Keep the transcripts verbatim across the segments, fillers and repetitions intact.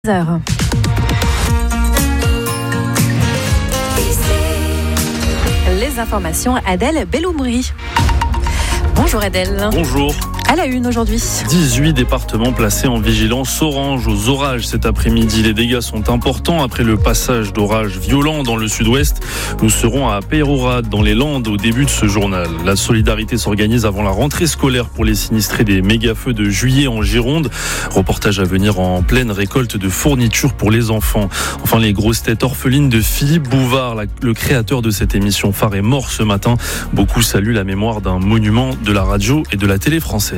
heures. Les informations, Adèle Belloumri. Bonjour Adèle. Bonjour. À la une aujourd'hui. dix-huit départements placés en vigilance orange aux orages cet après-midi. Les dégâts sont importants après le passage d'orages violents dans le sud-ouest. Nous serons à Peyrehorade dans les Landes au début de ce journal. La solidarité s'organise avant la rentrée scolaire pour les sinistrés des méga-feux de juillet en Gironde. Reportage à venir en pleine récolte de fournitures pour les enfants. Enfin, les grosses têtes orphelines de Philippe Bouvard, le créateur de cette émission phare, est mort ce matin. Beaucoup saluent la mémoire d'un monument de la radio et de la télé française.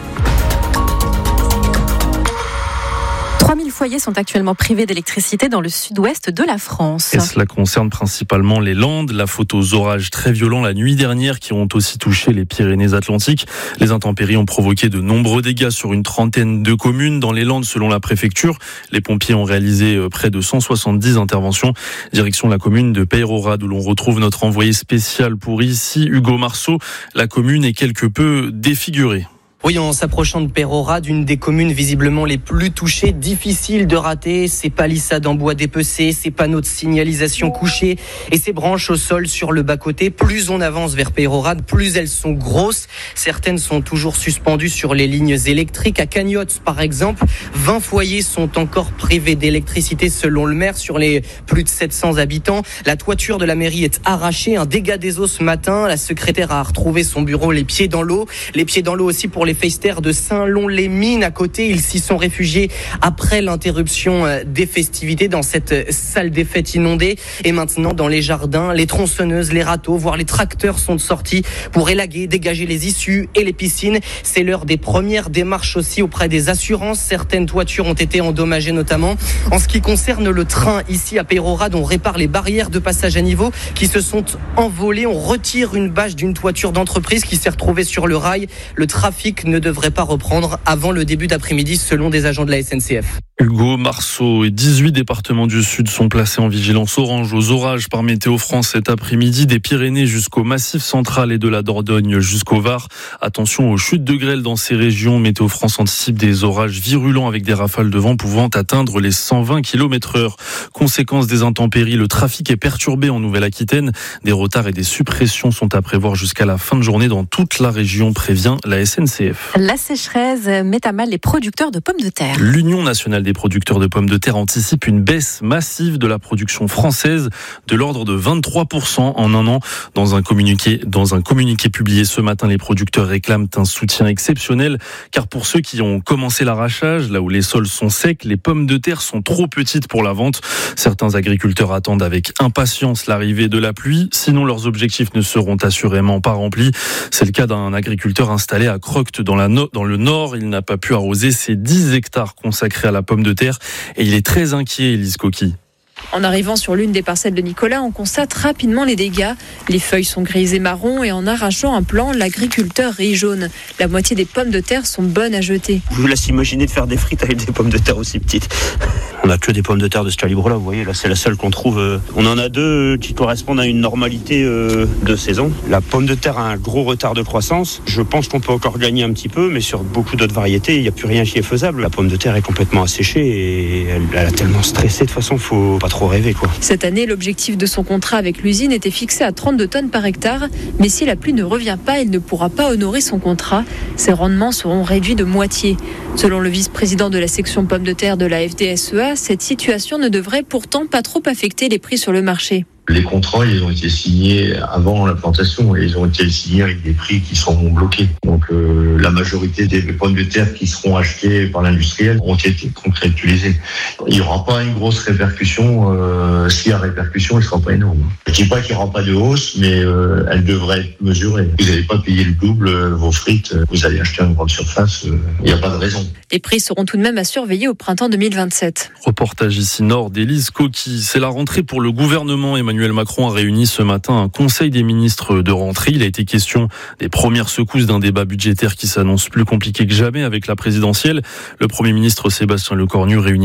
trois mille foyers sont actuellement privés d'électricité dans le sud-ouest de la France. Et cela concerne principalement les Landes. La faute aux orages très violents la nuit dernière qui ont aussi touché les Pyrénées-Atlantiques. Les intempéries ont provoqué de nombreux dégâts sur une trentaine de communes dans les Landes selon la préfecture. Les pompiers ont réalisé près de cent soixante-dix interventions. Direction la commune de Peyrehorade où l'on retrouve notre envoyé spécial pour ici, Hugo Marceau. La commune est quelque peu défigurée. Oui, en s'approchant de Peyrehorade, une des communes visiblement les plus touchées, difficile de rater, ses palissades en bois dépecés, ses panneaux de signalisation couchés et ses branches au sol sur le bas-côté. Plus on avance vers Peyrehorade, plus elles sont grosses. Certaines sont toujours suspendues sur les lignes électriques. À Cagnotte, par exemple, vingt foyers sont encore privés d'électricité selon le maire sur les plus de sept cents habitants. La toiture de la mairie est arrachée, un dégât des eaux ce matin. La secrétaire a retrouvé son bureau les pieds dans l'eau. Les pieds dans l'eau aussi pour les Les Feisters de Saint-Lon-les-Mines à côté. Ils s'y sont réfugiés après l'interruption des festivités dans cette salle des fêtes inondée. Et maintenant, dans les jardins, les tronçonneuses, les râteaux, voire les tracteurs sont sortis pour élaguer, dégager les issues et les piscines. C'est l'heure des premières démarches aussi auprès des assurances. Certaines toitures ont été endommagées notamment. En ce qui concerne le train, ici à Peyrehorade, on répare les barrières de passage à niveau qui se sont envolées. On retire une bâche d'une toiture d'entreprise qui s'est retrouvée sur le rail. Le trafic ne devrait pas reprendre avant le début d'après-midi selon des agents de la S N C F. Hugo Marceau et dix-huit départements du Sud sont placés en vigilance orange aux orages par Météo France cet après-midi, des Pyrénées jusqu'au Massif central et de la Dordogne jusqu'au Var. Attention aux chutes de grêle dans ces régions. Météo France anticipe des orages virulents avec des rafales de vent pouvant atteindre les cent vingt kilomètres heure. Conséquence des intempéries, le trafic est perturbé en Nouvelle-Aquitaine. Des retards et des suppressions sont à prévoir jusqu'à la fin de journée dans toute la région, prévient la S N C F. La sécheresse met à mal les producteurs de pommes de terre. L'Union nationale des producteurs de pommes de terre anticipe une baisse massive de la production française de l'ordre de vingt-trois pour cent en un an. Dans un communiqué, dans un communiqué publié ce matin, les producteurs réclament un soutien exceptionnel car pour ceux qui ont commencé l'arrachage, là où les sols sont secs, les pommes de terre sont trop petites pour la vente. Certains agriculteurs attendent avec impatience l'arrivée de la pluie, sinon leurs objectifs ne seront assurément pas remplis. C'est le cas d'un agriculteur installé à Crocte dans, la no- dans le nord. Il n'a pas pu arroser ses dix hectares consacrés à la pomme de terre et il est très inquiet, Elise Coqui. En arrivant sur l'une des parcelles de Nicolas, on constate rapidement les dégâts. Les feuilles sont grises et marron et en arrachant un plant, l'agriculteur rit jaune. La moitié des pommes de terre sont bonnes à jeter. Je vous laisse imaginer de faire des frites avec des pommes de terre aussi petites. On n'a que des pommes de terre de ce calibre-là, vous voyez, là c'est la seule qu'on trouve. On en a deux qui correspondent à une normalité de saison. La pomme de terre a un gros retard de croissance. Je pense qu'on peut encore gagner un petit peu, mais sur beaucoup d'autres variétés, il n'y a plus rien qui est faisable. La pomme de terre est complètement asséchée et elle, elle a tellement stressé, de toute façon, faut pas trop rêver, quoi. Cette année, l'objectif de son contrat avec l'usine était fixé à trente-deux tonnes par hectare, mais si la pluie ne revient pas, il ne pourra pas honorer son contrat. Ses rendements seront réduits de moitié. Selon le vice-président de la section pommes de terre de la F D S E A, cette situation ne devrait pourtant pas trop affecter les prix sur le marché. Les contrats, ils ont été signés avant la plantation et ils ont été signés avec des prix qui sont bloqués. Donc euh, la majorité des pommes de terre qui seront achetées par l'industriel ont été contractualisées. Il n'y aura pas une grosse répercussion. Euh, S'il y a répercussion, elle ne sera pas énorme. Je ne dis pas qu'il n'y aura pas de hausse, mais euh, elle devrait être mesurée. Vous n'allez pas payer le double euh, vos frites. Vous allez acheter une grande surface. Il euh, n'y a pas de raison. Les prix seront tout de même à surveiller au printemps deux mille vingt-sept. Reportage ici nord d'Élise Coqui. C'est la rentrée pour le gouvernement. Emmanuel Macron a réuni ce matin un conseil des ministres de rentrée. Il a été question des premières secousses d'un débat budgétaire qui s'annonce plus compliqué que jamais avec la présidentielle. Le Premier ministre Sébastien Lecornu réunira ses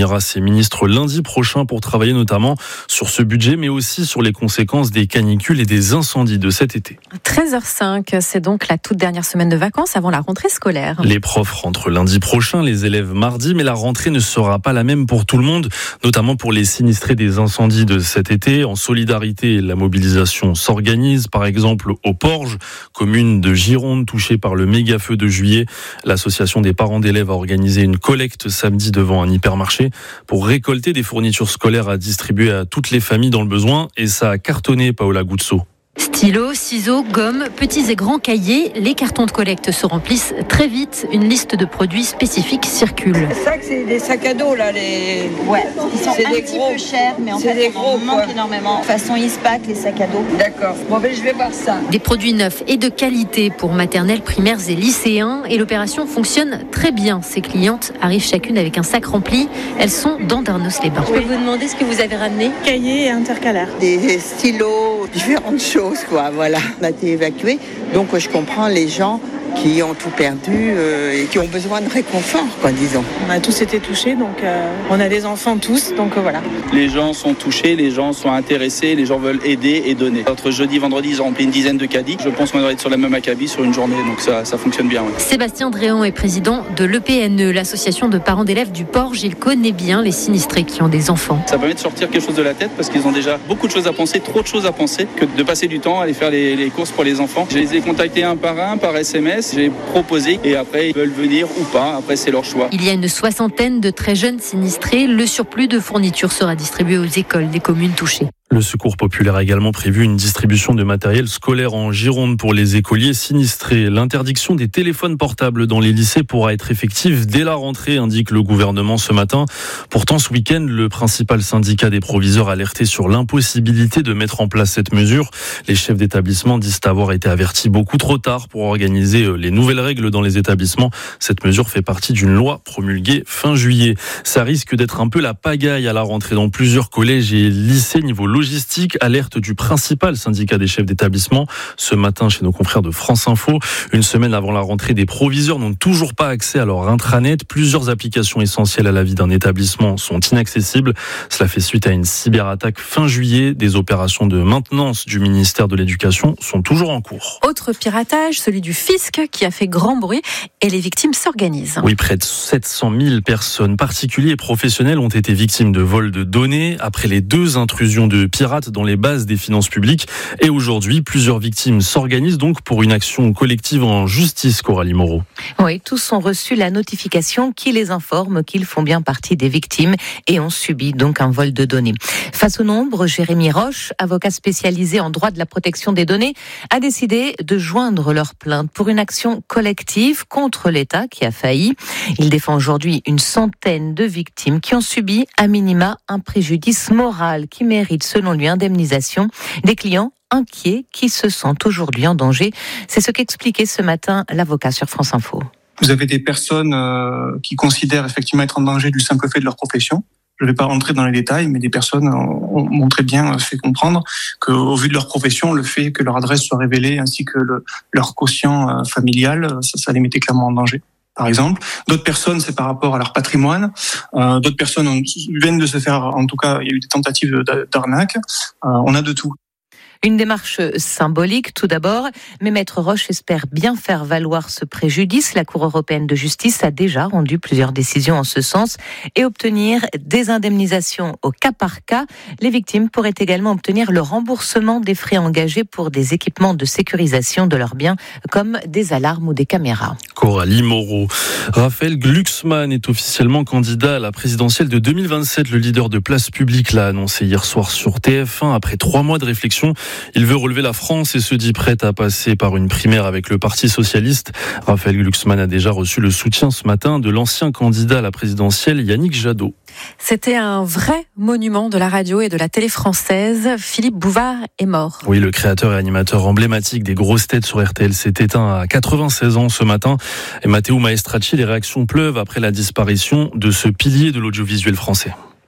ministres lundi prochain pour travailler notamment sur ce budget, mais aussi sur les conséquences des canicules et des incendies de cet été. treize heures cinq, c'est donc la toute dernière semaine de vacances avant la rentrée scolaire. Les profs rentrent lundi prochain, les élèves mardi, mais la rentrée ne sera pas la même pour tout le monde, notamment pour les sinistrés des incendies de cet été. En solidarité, la mobilisation s'organise, par exemple au Porge, commune de Gironde touchée par le méga feu de juillet. L'association des parents d'élèves a organisé une collecte samedi devant un hypermarché pour récolter des fournitures scolaires à distribuer à toutes les familles dans le besoin, et ça a cartonné, Paola Guzzo. Stylos, ciseaux, gommes, petits et grands cahiers, les cartons de collecte se remplissent très vite. Une liste de produits spécifiques circule. Ça, c'est des sacs à dos, là, les... Ouais, ils sont c'est un des petit gros. peu chers, mais en C'est fait, des on gros, en manque quoi. énormément. Façon Ispac, les sacs à dos. D'accord. Bon, ben, je vais voir ça. Des produits neufs et de qualité pour maternelles, primaires et lycéens. Et l'opération fonctionne très bien. Ces clientes arrivent chacune avec un sac rempli. Elles sont dans Darnos-les-Bains. Je peux vous demander ce que vous avez ramené? Cahiers et intercalaires. Des stylos, différentes choses, quoi, voilà. On a été évacués, donc je comprends les gens qui ont tout perdu euh, et qui ont besoin de réconfort, quoi, disons. On a tous été touchés, donc euh, on a des enfants tous, donc euh, voilà. Les gens sont touchés, les gens sont intéressés, les gens veulent aider et donner. Entre jeudi et vendredi, ils ont rempli une dizaine de caddies. Je pense qu'on devrait être sur la même acabit sur une journée, donc ça, ça fonctionne bien. Ouais. Sébastien Dréan est président de l'E P N E, l'association de parents d'élèves du Porge. Il connaît bien les sinistrés qui ont des enfants. Ça permet de sortir quelque chose de la tête parce qu'ils ont déjà beaucoup de choses à penser, trop de choses à penser, que de passer du temps à aller faire les, les courses pour les enfants. Je les ai contactés un par un, par S M S, j'ai proposé et après ils veulent venir ou pas, après c'est leur choix. Il y a une soixantaine de très jeunes sinistrés. Le surplus de fournitures sera distribué aux écoles des communes touchées. Le Secours populaire a également prévu une distribution de matériel scolaire en Gironde pour les écoliers sinistrés. L'interdiction des téléphones portables dans les lycées pourra être effective dès la rentrée, indique le gouvernement ce matin. Pourtant, ce week-end, le principal syndicat des proviseurs alertait sur l'impossibilité de mettre en place cette mesure. Les chefs d'établissement disent avoir été avertis beaucoup trop tard pour organiser les nouvelles règles dans les établissements. Cette mesure fait partie d'une loi promulguée fin juillet. Ça risque d'être un peu la pagaille à la rentrée dans plusieurs collèges et lycées niveau logistique, alerte du principal syndicat des chefs d'établissement ce matin chez nos confrères de France Info. Une semaine avant la rentrée, des proviseurs n'ont toujours pas accès à leur intranet. Plusieurs applications essentielles à la vie d'un établissement sont inaccessibles. Cela fait suite à une cyberattaque fin juillet. Des opérations de maintenance du ministère de l'Éducation sont toujours en cours. Autre piratage, celui du fisc qui a fait grand bruit et les victimes s'organisent. Oui, près de sept cent mille personnes, particuliers et professionnels, ont été victimes de vols de données après les deux intrusions de pirates dans les bases des finances publiques. Et aujourd'hui, plusieurs victimes s'organisent donc pour une action collective en justice, Coralie Moreau. Oui, tous ont reçu la notification qui les informe qu'ils font bien partie des victimes et ont subi donc un vol de données. Face au nombre, Jérémy Roche, avocat spécialisé en droit de la protection des données, a décidé de joindre leur plainte pour une action collective contre l'État qui a failli. Il défend aujourd'hui une centaine de victimes qui ont subi à minima un préjudice moral qui mérite selon lui indemnisation. Des clients inquiets qui se sentent aujourd'hui en danger. C'est ce qu'expliquait ce matin l'avocat sur France Info. Vous avez des personnes euh, qui considèrent effectivement être en danger du simple fait de leur profession. Je ne vais pas rentrer dans les détails, mais des personnes ont montré bien fait comprendre qu'au vu de leur profession, le fait que leur adresse soit révélée ainsi que le, leur quotient familial, ça, ça les mettait clairement en danger. Par exemple, d'autres personnes, c'est par rapport à leur patrimoine. Euh, d'autres personnes ont, viennent de se faire, en tout cas, il y a eu des tentatives d'arnaque. Euh, on a de tout. Une démarche symbolique tout d'abord, mais Maître Roche espère bien faire valoir ce préjudice. La Cour européenne de justice a déjà rendu plusieurs décisions en ce sens et obtenir des indemnisations au cas par cas. Les victimes pourraient également obtenir le remboursement des frais engagés pour des équipements de sécurisation de leurs biens comme des alarmes ou des caméras. Coralie Moreau. Raphaël Glucksmann est officiellement candidat à la présidentielle de deux mille vingt-sept. Le leader de Place Publique l'a annoncé hier soir sur T F un après trois mois de réflexion. Il veut relever la France et se dit prêt à passer par une primaire avec le Parti socialiste. Raphaël Glucksmann a déjà reçu le soutien ce matin de l'ancien candidat à la présidentielle Yannick Jadot. C'était un vrai monument de la radio et de la télé française. Philippe Bouvard est mort. Oui, le créateur et animateur emblématique des grosses têtes sur R T L s'est éteint à quatre-vingt-seize ans ce matin. Et Matteo Maestracci, les réactions pleuvent après la disparition de ce pilier de l'audiovisuel français.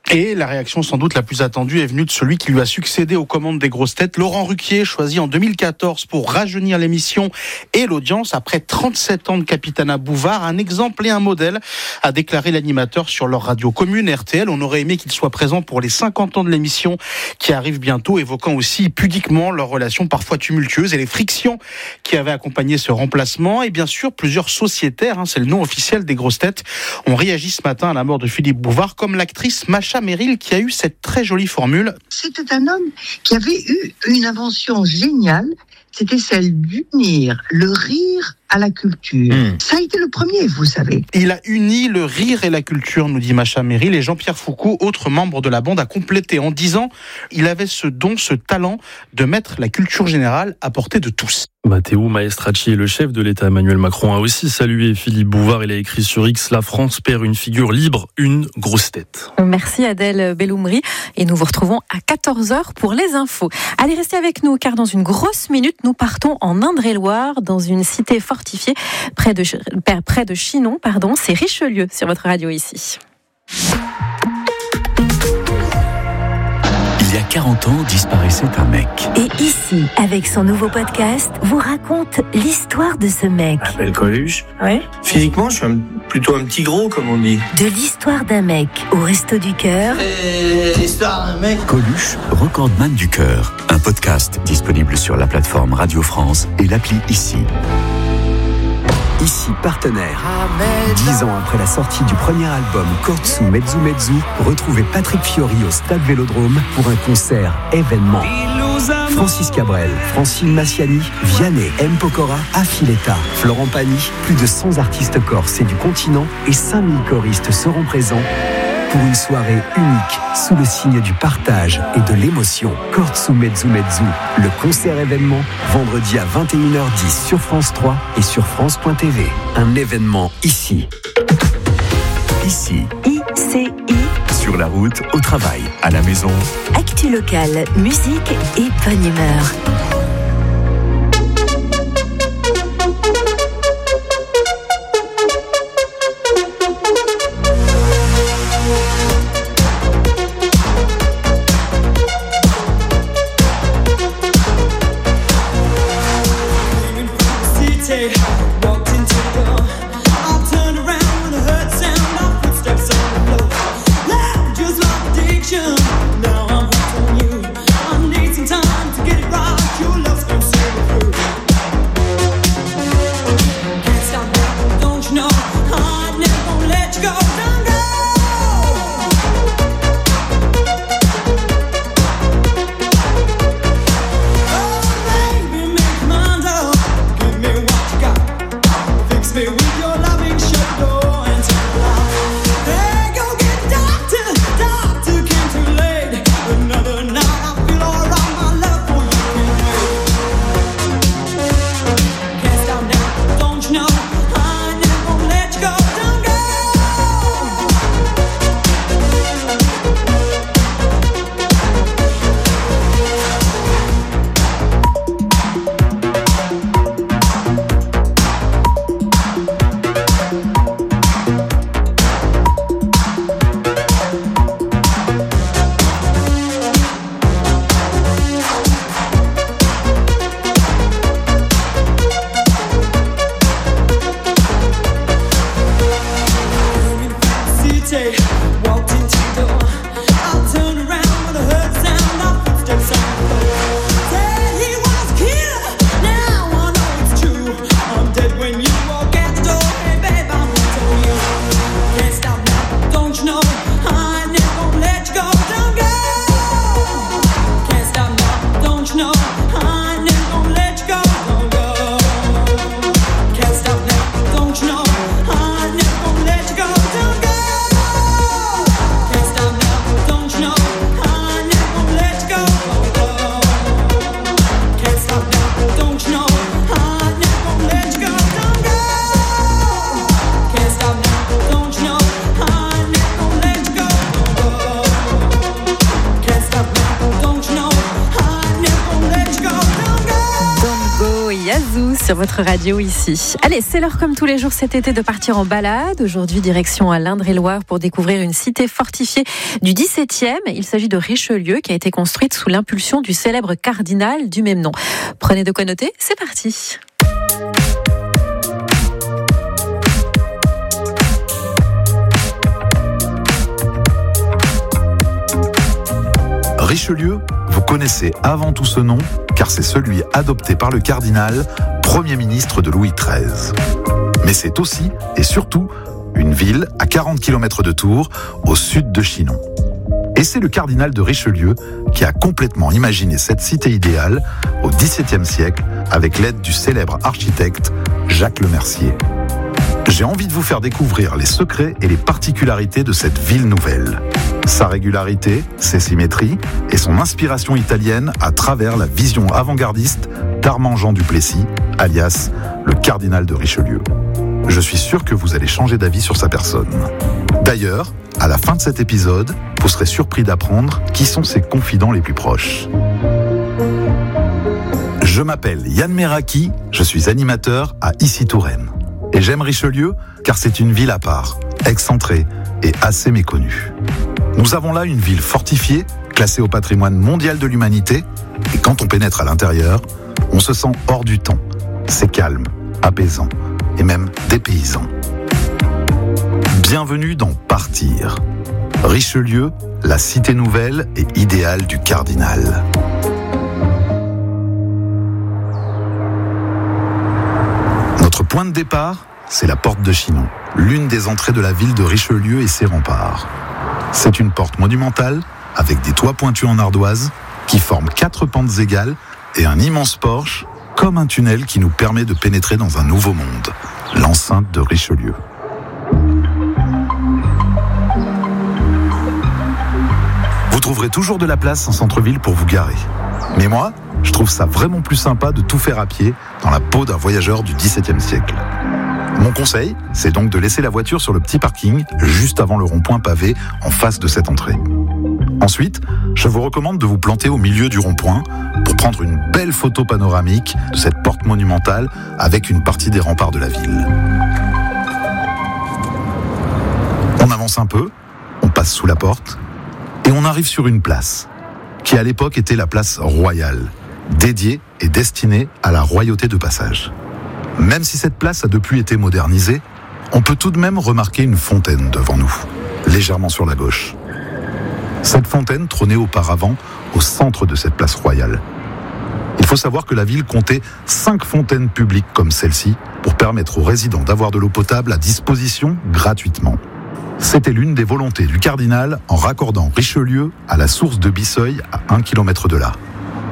Et la réaction sans doute la plus attendue est venue de celui qui lui a succédé aux commandes des grosses têtes, Laurent Ruquier, choisi en deux mille quatorze pour rajeunir l'émission et l'audience après trente-sept ans de Capitana Bouvard. Un exemple et un modèle, a déclaré l'animateur sur leur radio commune R T L. On aurait aimé qu'il soit présent pour les cinquante ans de l'émission qui arrivent bientôt, évoquant aussi pudiquement leurs relations parfois tumultueuses et les frictions qui avaient accompagné ce remplacement. Et bien sûr, plusieurs sociétaires, hein, c'est le nom officiel des grosses têtes, ont réagi ce matin à la mort de Philippe Bouvard, comme l'actrice Macha Merrill qui a eu cette très jolie formule. C'était un homme qui avait eu une invention géniale, c'était celle d'unir le rire à la culture. Mmh. Ça a été le premier, vous savez. Il a uni le rire et la culture, nous dit Macha Merrill, et Jean-Pierre Foucault, autre membre de la bande, a complété en disant il avait ce don, ce talent de mettre la culture générale à portée de tous. Matteo Maestracci, le chef de l'État Emmanuel Macron, a aussi salué Philippe Bouvard. Il a écrit sur X: la France perd une figure libre, une grosse tête. Merci Adèle Belloumri, et nous vous retrouvons à quatorze heures pour les infos. Allez, restez avec nous, car dans une grosse minute, nous partons en Indre-et-Loire, dans une cité fortifiée près de, près de Chinon, pardon, c'est Richelieu sur votre radio ici. Il y a quarante ans, disparaissait un mec. Et ici, avec son nouveau podcast, vous raconte l'histoire de ce mec. Je m'appelle Coluche. Oui. Physiquement, je suis un, plutôt un petit gros, comme on dit. De l'histoire d'un mec au Resto du Cœur. Et l'histoire d'un mec. Coluche, recordman du cœur. Un podcast disponible sur la plateforme Radio France et l'appli Ici. Ici partenaire. Dix ans après la sortie du premier album Kortsu Mezzu Mezzu, retrouvez Patrick Fiori au Stade Vélodrome pour un concert événement. Francis Cabrel, Francine Massiani, Vianney, M. Pokora, Affiletta, Florent Pagny, plus de cent artistes corses et du continent et cinq mille choristes seront présents pour une soirée unique sous le signe du partage et de l'émotion. Kortsu Mezzu Mezzu, le concert événement, vendredi à vingt et une heures dix sur France trois et sur France point T V. Un événement ici. Ici. I C I. Sur la route, au travail, à la maison. Actu locale, musique et bonne humeur. Now I'm hooked on you. I need some time to get it right. You sur votre radio ici. Allez, c'est l'heure comme tous les jours cet été de partir en balade. Aujourd'hui, direction à l'Indre-et-Loire pour découvrir une cité fortifiée du dix-septième. Il s'agit de Richelieu qui a été construite sous l'impulsion du célèbre cardinal du même nom. Prenez de quoi noter, c'est parti. Richelieu, vous connaissez avant tout ce nom, car c'est celui adopté par le cardinal, Premier ministre de Louis treize. Mais c'est aussi, et surtout, une ville à quarante kilomètres de Tours, au sud de Chinon. Et c'est le cardinal de Richelieu qui a complètement imaginé cette cité idéale au dix-septième siècle, avec l'aide du célèbre architecte Jacques Lemercier. J'ai envie de vous faire découvrir les secrets et les particularités de cette ville nouvelle. Sa régularité, ses symétries et son inspiration italienne à travers la vision avant-gardiste d'Armand Jean Duplessis, alias le cardinal de Richelieu. Je suis sûr que vous allez changer d'avis sur sa personne. D'ailleurs, à la fin de cet épisode, vous serez surpris d'apprendre qui sont ses confidents les plus proches. Je m'appelle Yann Meraki, je suis animateur à Issy-Touraine. Et j'aime Richelieu car c'est une ville à part, excentrée et assez méconnue. Nous avons là une ville fortifiée, classée au patrimoine mondial de l'humanité, et quand on pénètre à l'intérieur, on se sent hors du temps. C'est calme, apaisant, et même dépaysant. Bienvenue dans Partir. Richelieu, la cité nouvelle et idéale du cardinal. Notre point de départ, c'est la porte de Chinon, l'une des entrées de la ville de Richelieu et ses remparts. C'est une porte monumentale, avec des toits pointus en ardoise, qui forment quatre pentes égales et un immense porche, comme un tunnel qui nous permet de pénétrer dans un nouveau monde, l'enceinte de Richelieu. Vous trouverez toujours de la place en centre-ville pour vous garer. Mais moi, je trouve ça vraiment plus sympa de tout faire à pied dans la peau d'un voyageur du dix-septième siècle. Mon conseil, c'est donc de laisser la voiture sur le petit parking, juste avant le rond-point pavé, en face de cette entrée. Ensuite, je vous recommande de vous planter au milieu du rond-point pour prendre une belle photo panoramique de cette porte monumentale avec une partie des remparts de la ville. On avance un peu, on passe sous la porte, et on arrive sur une place, qui à l'époque était la place royale, dédiée et destinée à la royauté de passage. Même si cette place a depuis été modernisée, on peut tout de même remarquer une fontaine devant nous, légèrement sur la gauche. Cette fontaine trônait auparavant au centre de cette place royale. Il faut savoir que la ville comptait cinq fontaines publiques comme celle-ci pour permettre aux résidents d'avoir de l'eau potable à disposition gratuitement. C'était l'une des volontés du cardinal en raccordant Richelieu à la source de Bisseuil à un kilomètre de là.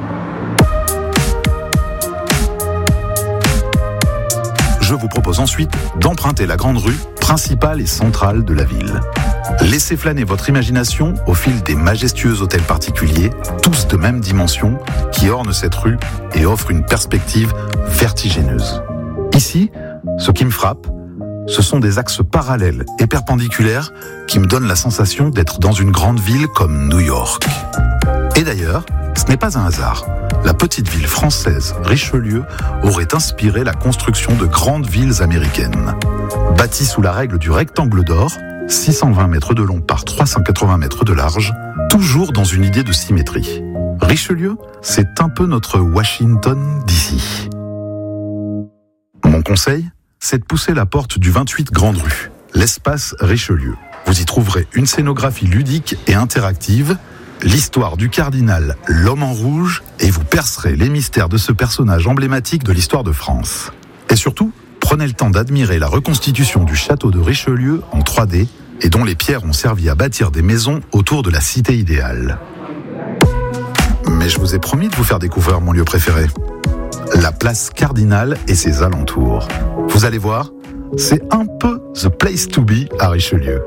Je vous propose ensuite d'emprunter la grande rue principale et centrale de la ville. Laissez flâner votre imagination au fil des majestueux hôtels particuliers, tous de même dimension, qui ornent cette rue et offrent une perspective vertigineuse. Ici, ce qui me frappe, ce sont des axes parallèles et perpendiculaires qui me donnent la sensation d'être dans une grande ville comme New York. Et d'ailleurs, ce n'est pas un hasard. La petite ville française Richelieu aurait inspiré la construction de grandes villes américaines. Bâtie sous la règle du rectangle d'or, six cent vingt mètres de long par trois cent quatre-vingts mètres de large, toujours dans une idée de symétrie. Richelieu, c'est un peu notre Washington d'ici. Mon conseil, c'est de pousser la porte du vingt-huit Grande Rue, l'espace Richelieu. Vous y trouverez une scénographie ludique et interactive, l'histoire du cardinal, l'homme en rouge, et vous percerez les mystères de ce personnage emblématique de l'histoire de France. Et surtout, prenez le temps d'admirer la reconstitution du château de Richelieu en trois D et dont les pierres ont servi à bâtir des maisons autour de la cité idéale. Mais je vous ai promis de vous faire découvrir mon lieu préféré, la place Cardinal et ses alentours. Vous allez voir, c'est un peu the place to be à Richelieu.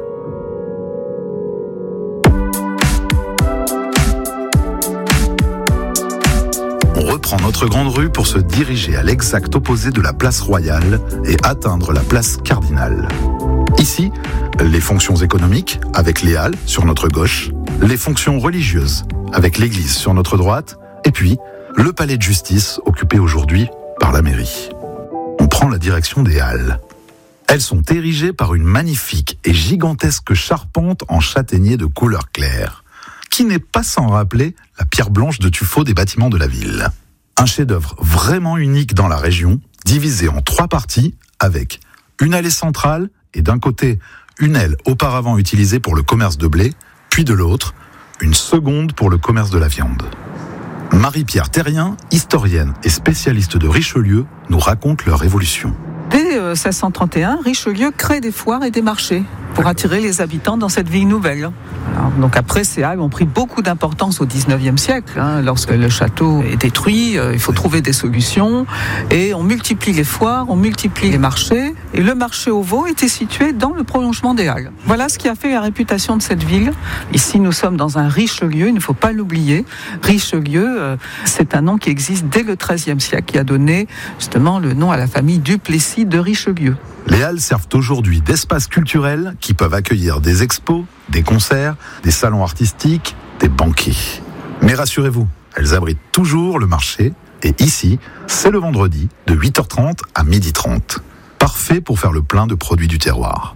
On reprend notre grande rue pour se diriger à l'exact opposé de la place Royale et atteindre la place Cardinal. Ici, les fonctions économiques, avec les halles sur notre gauche, les fonctions religieuses, avec l'église sur notre droite, et puis le palais de justice occupé aujourd'hui par la mairie. prend la direction des Halles. Elles sont érigées par une magnifique et gigantesque charpente en châtaignier de couleur claire, qui n'est pas sans rappeler la pierre blanche de tuffeau des bâtiments de la ville. Un chef-d'œuvre vraiment unique dans la région, divisé en trois parties, avec une allée centrale et d'un côté une aile auparavant utilisée pour le commerce de blé, puis de l'autre, une seconde pour le commerce de la viande. Marie-Pierre Terrien, historienne et spécialiste de Richelieu, nous raconte leur évolution. Dès seize cent trente et un, Richelieu crée des foires et des marchés pour attirer les habitants dans cette ville nouvelle. Alors, donc après, ces halles ont pris beaucoup d'importance au dix-neuvième siècle. Hein, lorsque le château est détruit, euh, il faut trouver des solutions. Et on multiplie les foires, on multiplie les marchés. Et le marché aux veaux était situé dans le prolongement des halles. Voilà ce qui a fait la réputation de cette ville. Ici, nous sommes dans un Richelieu, il ne faut pas l'oublier. Richelieu, euh, c'est un nom qui existe dès le treizième siècle, qui a donné justement le nom à la famille Duplessis de Richelieu. Les halles servent aujourd'hui d'espaces culturels qui peuvent accueillir des expos, des concerts, des salons artistiques, des banquets. Mais rassurez-vous, elles abritent toujours le marché et ici, c'est le vendredi de huit heures trente à midi trente. Parfait pour faire le plein de produits du terroir.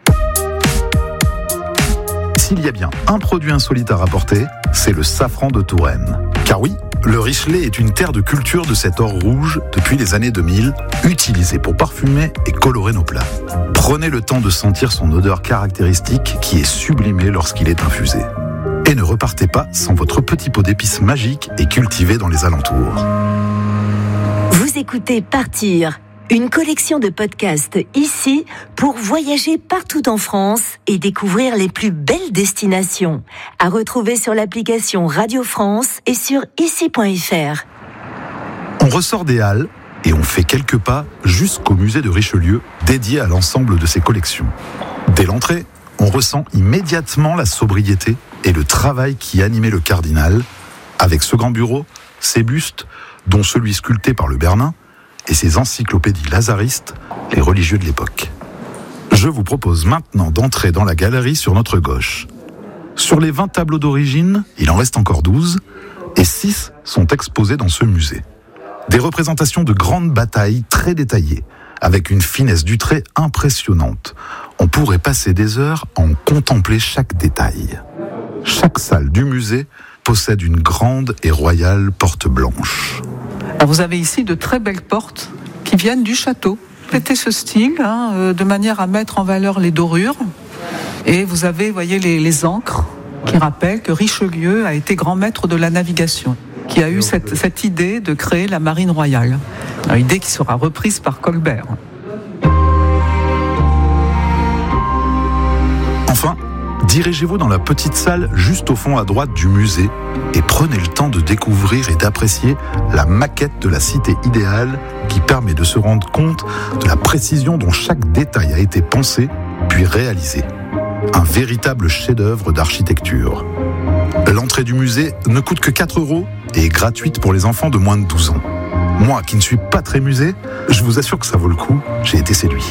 S'il y a bien un produit insolite à rapporter, c'est le safran de Touraine. Car oui, le Richelay est une terre de culture de cet or rouge depuis les années deux mille, utilisé pour parfumer et colorer nos plats. Prenez le temps de sentir son odeur caractéristique qui est sublimée lorsqu'il est infusé. Et ne repartez pas sans votre petit pot d'épices magique et cultivé dans les alentours. Vous écoutez Partir, une collection de podcasts ici pour voyager partout en France et découvrir les plus belles destinations. À retrouver sur l'application Radio France et sur ici point f r. On ressort des Halles et on fait quelques pas jusqu'au musée de Richelieu, dédié à l'ensemble de ses collections. Dès l'entrée, on ressent immédiatement la sobriété et le travail qui animait le cardinal, avec ce grand bureau, ses bustes, dont celui sculpté par le Bernin, et ses encyclopédies lazaristes, les religieux de l'époque. Je vous propose maintenant d'entrer dans la galerie sur notre gauche. Sur les vingt tableaux d'origine, il en reste encore douze, et six sont exposés dans ce musée. Des représentations de grandes batailles très détaillées, avec une finesse du trait impressionnante. On pourrait passer des heures à en contempler chaque détail. Chaque salle du musée possède une grande et royale porte blanche. Alors vous avez ici de très belles portes qui viennent du château. C'était ce style, hein, euh, de manière à mettre en valeur les dorures. Et vous avez, voyez, les, les ancres qui rappellent que Richelieu a été grand maître de la navigation, qui a eu cette, cette idée de créer la marine royale. Une idée qui sera reprise par Colbert. Enfin, dirigez-vous dans la petite salle juste au fond à droite du musée et prenez le temps de découvrir et d'apprécier la maquette de la cité idéale qui permet de se rendre compte de la précision dont chaque détail a été pensé puis réalisé. Un véritable chef-d'œuvre d'architecture. L'entrée du musée ne coûte que quatre euros et est gratuite pour les enfants de moins de douze ans. Moi, qui ne suis pas très musée, je vous assure que ça vaut le coup, j'ai été séduit.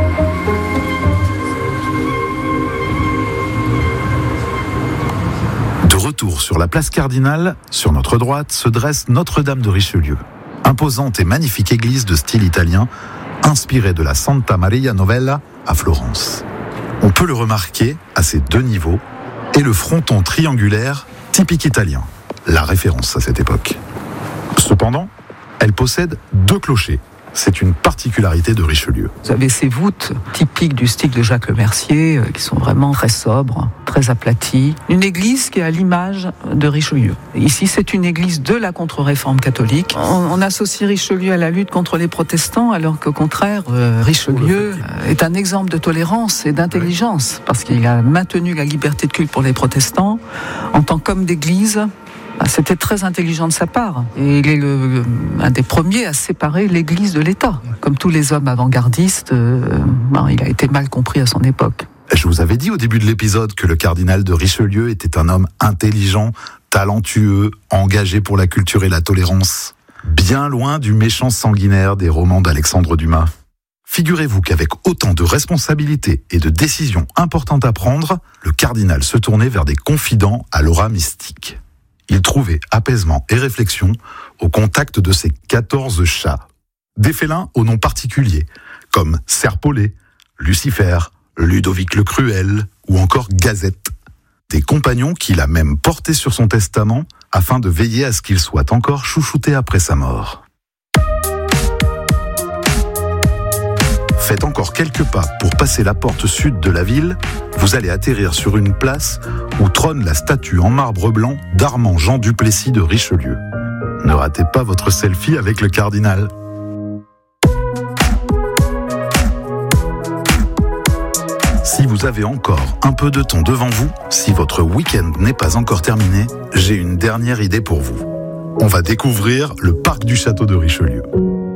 De retour sur la place Cardinal, sur notre droite se dresse Notre-Dame de Richelieu, imposante et magnifique église de style italien, inspirée de la Santa Maria Novella à Florence. On peut le remarquer à ses deux niveaux et le fronton triangulaire typique italien, la référence à cette époque. Cependant, elle possède deux clochers. C'est une particularité de Richelieu. Vous avez ces voûtes typiques du style de Jacques Le Mercier, qui sont vraiment très sobres, très aplaties. Une église qui est à l'image de Richelieu. Ici, c'est une église de la contre-réforme catholique. On, on associe Richelieu à la lutte contre les protestants, alors qu'au contraire, euh, Richelieu est un exemple de tolérance et d'intelligence, parce qu'il a maintenu la liberté de culte pour les protestants en tant qu'homme d'église. C'était très intelligent de sa part. Et il est le, un des premiers à séparer l'Église de l'État. Comme tous les hommes avant-gardistes, euh, ben, il a été mal compris à son époque. Je vous avais dit au début de l'épisode que le cardinal de Richelieu était un homme intelligent, talentueux, engagé pour la culture et la tolérance. Bien loin du méchant sanguinaire des romans d'Alexandre Dumas. Figurez-vous qu'avec autant de responsabilités et de décisions importantes à prendre, le cardinal se tournait vers des confidents à l'aura mystique. Il trouvait apaisement et réflexion au contact de ses quatorze chats. Des félins aux noms particuliers, comme Serpollet, Lucifer, Ludovic le Cruel ou encore Gazette. Des compagnons qu'il a même portés sur son testament afin de veiller à ce qu'il soit encore chouchouté après sa mort. Faites encore quelques pas pour passer la porte sud de la ville, vous allez atterrir sur une place où trône la statue en marbre blanc d'Armand Jean Duplessis de Richelieu. Ne ratez pas votre selfie avec le cardinal. Si vous avez encore un peu de temps devant vous, si votre week-end n'est pas encore terminé, j'ai une dernière idée pour vous. On va découvrir le parc du château de Richelieu.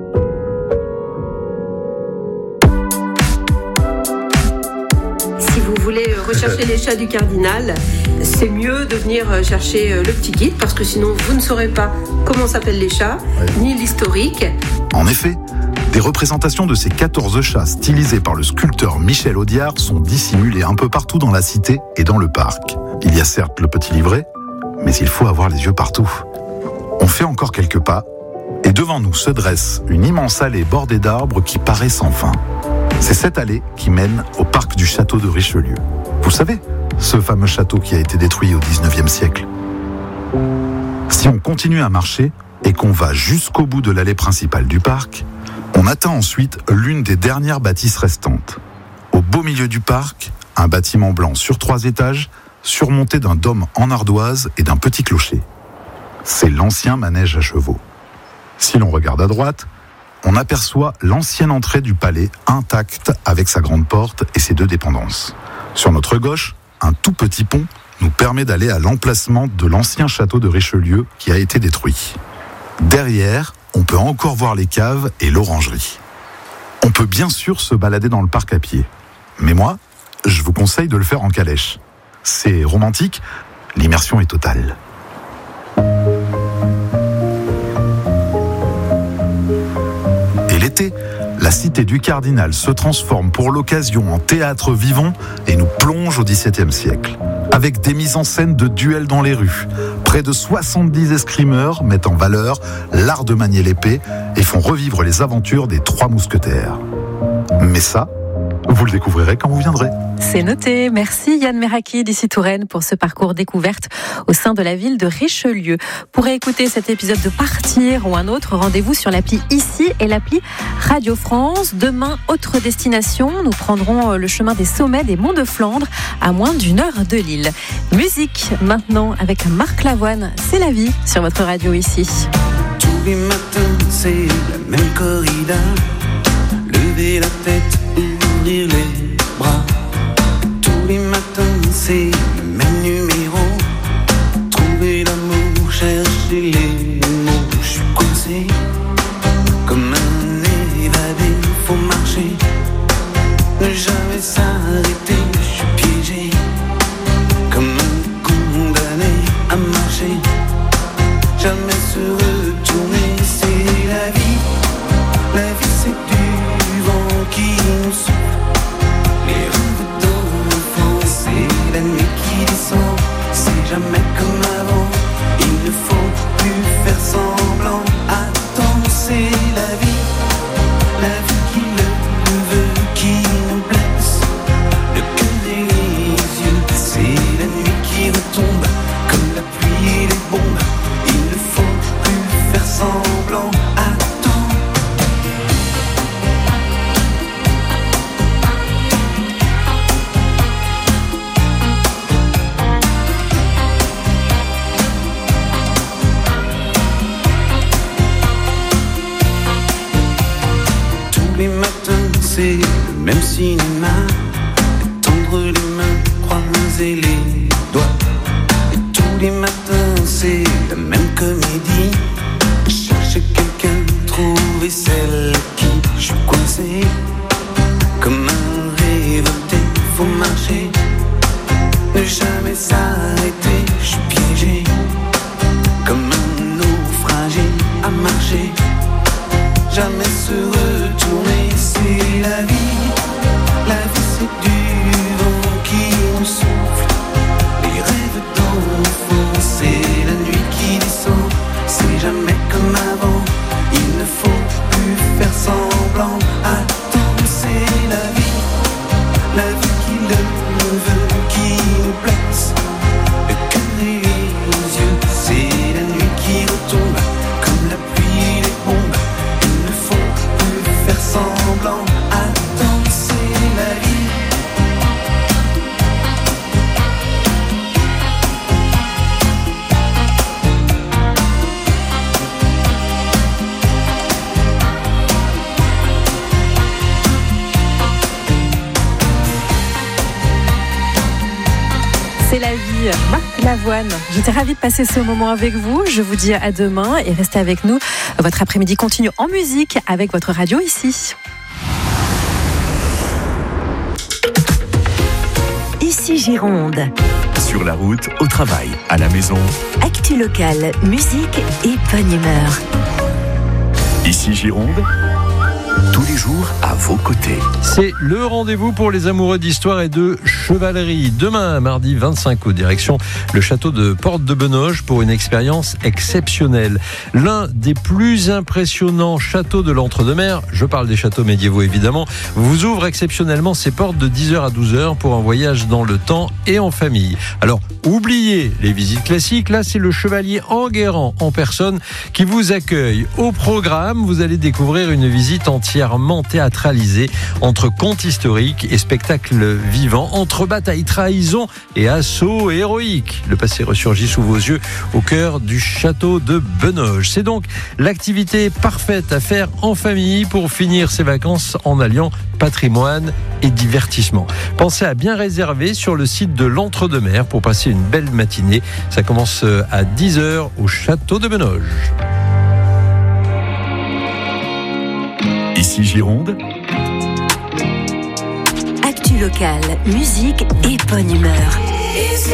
Si vous voulez rechercher les chats du cardinal, c'est mieux de venir chercher le petit guide parce que sinon vous ne saurez pas comment s'appellent les chats, ouais. ni l'historique. En effet, des représentations de ces quatorze chats stylisés par le sculpteur Michel Audiard sont dissimulées un peu partout dans la cité et dans le parc. Il y a certes le petit livret, mais il faut avoir les yeux partout. On fait encore quelques pas, et devant nous se dresse une immense allée bordée d'arbres qui paraît sans fin. C'est cette allée qui mène au parc du château de Richelieu. Vous savez, ce fameux château qui a été détruit au dix-neuvième siècle. Si on continue à marcher et qu'on va jusqu'au bout de l'allée principale du parc, on atteint ensuite l'une des dernières bâtisses restantes. Au beau milieu du parc, un bâtiment blanc sur trois étages, surmonté d'un dôme en ardoise et d'un petit clocher. C'est l'ancien manège à chevaux. Si l'on regarde à droite, on aperçoit l'ancienne entrée du palais intacte avec sa grande porte et ses deux dépendances. Sur notre gauche, un tout petit pont nous permet d'aller à l'emplacement de l'ancien château de Richelieu qui a été détruit. Derrière, on peut encore voir les caves et l'orangerie. On peut bien sûr se balader dans le parc à pied. Mais moi, je vous conseille de le faire en calèche. C'est romantique, l'immersion est totale. Et l'été, la cité du Cardinal se transforme pour l'occasion en théâtre vivant et nous plonge au dix-septième siècle. Avec des mises en scène de duels dans les rues. Près de soixante-dix escrimeurs mettent en valeur l'art de manier l'épée et font revivre les aventures des trois mousquetaires. Mais ça, vous le découvrirez quand vous viendrez. C'est noté. Merci Yann Meraki d'ici Touraine pour ce parcours découverte au sein de la ville de Richelieu. Pour écouter cet épisode de Partir ou un autre, rendez-vous sur l'appli Ici et l'appli Radio France. Demain, autre destination. Nous prendrons le chemin des sommets des Monts de Flandre à moins d'une heure de Lille. Musique maintenant avec Marc Lavoine. C'est la vie sur votre radio ici. Tous les matins, c'est la même corrida. Lever la tête, ouvrir les bras. Tous les matins, c'est le même numéro. Trouver l'amour, chercher les mots. Je suis coincé comme un évadé. Faut marcher, ne jamais s'arrêter. Je suis piégé comme un condamné à marcher. Jamais se retourner, c'est la vie. La vie, c'est du vent qui nous souffle. Les rêves d'enfance, c'est la nuit qui descend. C'est jamais comme avant. Il ne faut plus faire semblant. Attends, c'est la vie. La vie qui le veut, qui nous blesse. Le cœur et les yeux, c'est la nuit qui retombe. Comme la pluie et les bombes. Il ne faut plus faire semblant. C'est le même cinéma, tendre les mains, croiser les doigts. Et tous les matins, c'est la même comédie. Chercher quelqu'un, trouver celle qui je suis coincé. Comme un révolté, faut marcher, ne jamais s'arrêter. Je suis piégé, comme un naufragé à marcher. Jamais se retourner, c'est la vie. La vie, c'est du vent qui nous souffle. Les rêves d'enfants, c'est la nuit qui descend. C'est jamais comme avant. Il ne faut plus faire C'est la vie. Marc Lavoine. J'étais ravie de passer ce moment avec vous. Je vous dis à demain et restez avec nous. Votre après-midi continue en musique avec votre radio ici. Ici Gironde. Sur la route, au travail, à la maison. Actu locale, musique et bonne humeur. Ici Gironde, tous les jours à vos côtés. C'est le rendez-vous pour les amoureux d'histoire et de chevalerie. Demain, mardi vingt-cinq août, direction le château de Porte de Benoge pour une expérience exceptionnelle. L'un des plus impressionnants châteaux de l'Entre-deux-Mers, je parle des châteaux médiévaux évidemment, vous ouvre exceptionnellement ses portes de dix heures à douze heures pour un voyage dans le temps et en famille. Alors, oubliez les visites classiques, là c'est le chevalier Enguerrand en personne qui vous accueille. Au programme, vous allez découvrir une visite entièrement théâtralisée entre contes historiques et spectacles vivants, entre batailles, trahisons et assauts héroïques. Le passé ressurgit sous vos yeux au cœur du château de Benoge. C'est donc l'activité parfaite à faire en famille pour finir ses vacances en alliant patrimoine et divertissement. Pensez à bien réserver sur le site de l'Entre-deux-Mers pour passer une belle matinée. Ça commence à dix heures au château de Benoge. Ici Gironde. Actu locale, musique et bonne humeur. Ici.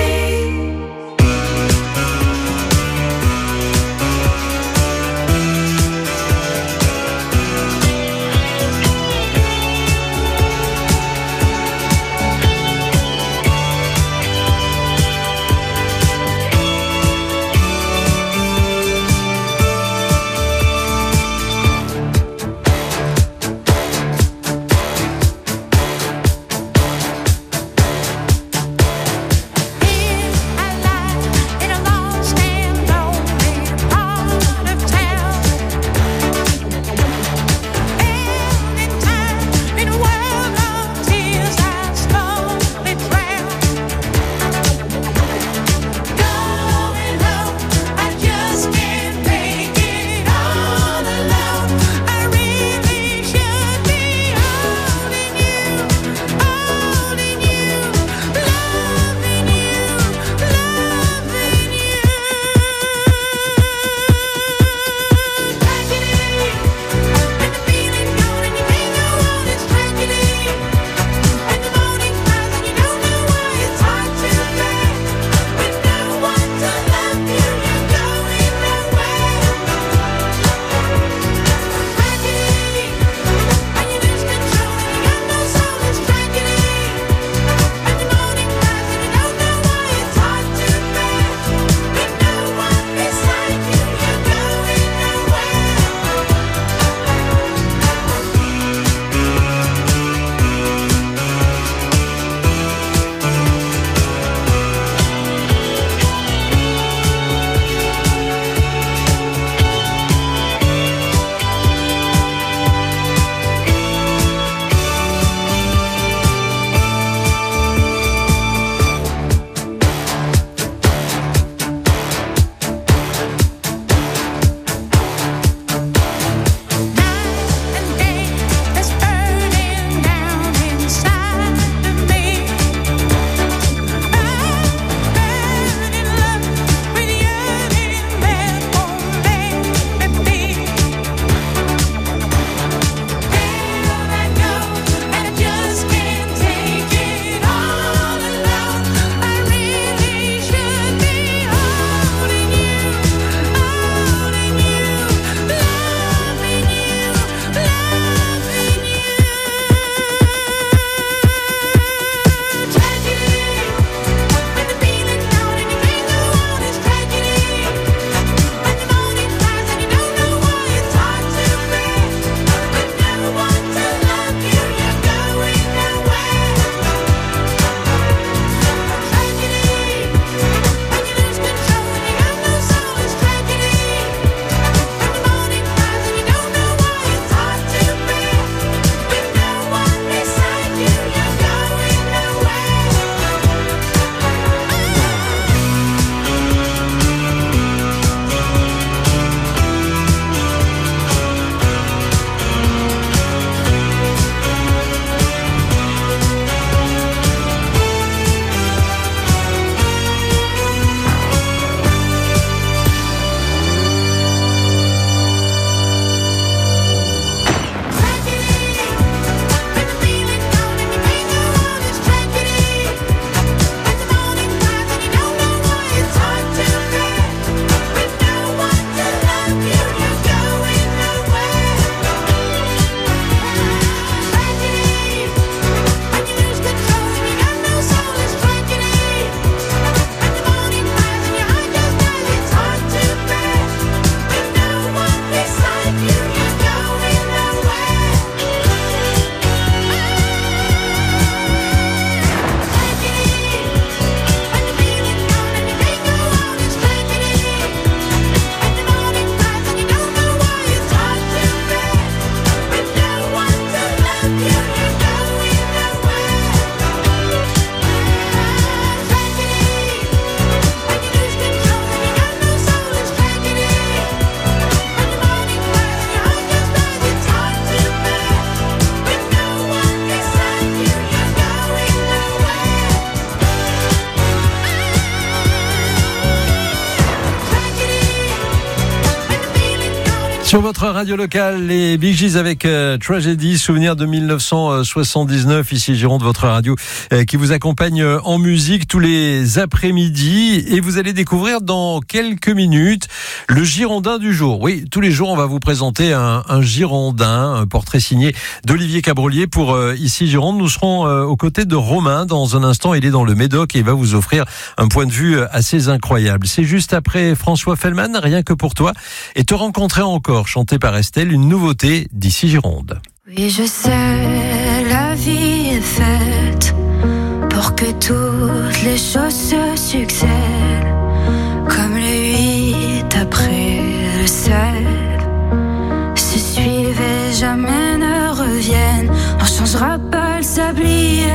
Sur votre radio locale, les Bee Gees avec euh, Tragedy, souvenir de mille neuf cent soixante-dix-neuf. Ici Gironde, votre radio euh, qui vous accompagne euh, en musique tous les après-midi. Et vous allez découvrir dans quelques minutes le Girondin du jour. Oui, tous les jours, on va vous présenter un, un Girondin, un portrait signé d'Olivier Cabrolier pour euh, Ici Gironde. Nous serons euh, aux côtés de Romain dans un instant. Il est dans le Médoc et il va vous offrir un point de vue assez incroyable. C'est juste après François Fellman, Rien que pour toi. Et Te rencontrer encore, chanté par Estelle, une nouveauté d'Ici Gironde. Oui, je sais, la vie est faite pour que toutes les choses se succèdent, comme le huit après le sept. Se suivent et jamais ne reviennent, on changera pas le sablier.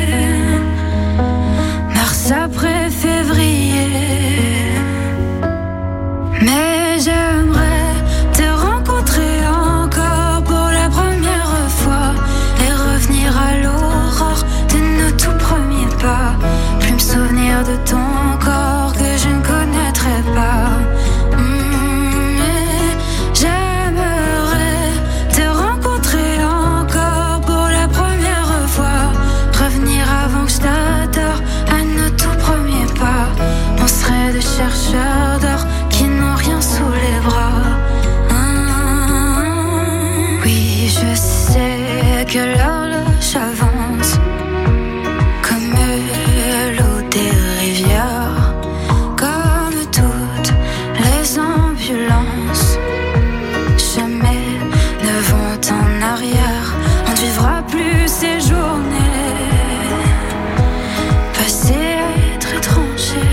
Mars après février. Mais j'aimerais te rencontrer encore pour la première fois et revenir à l'aurore de nos tout premiers pas. Plus me souvenir de ton corps que je ne connaîtrais pas. Mmh, j'aimerais te rencontrer encore pour la première fois. Revenir avant que je t'adore à nos tout premiers pas. On serait des chercheurs d'or qui n'ont rien sous les bras. Mmh, oui, je sais que l'horloge avance comme l'eau des rivières, comme toutes les ambulances. Jamais ne vont en arrière. On ne vivra plus ces journées passées à être étrangers.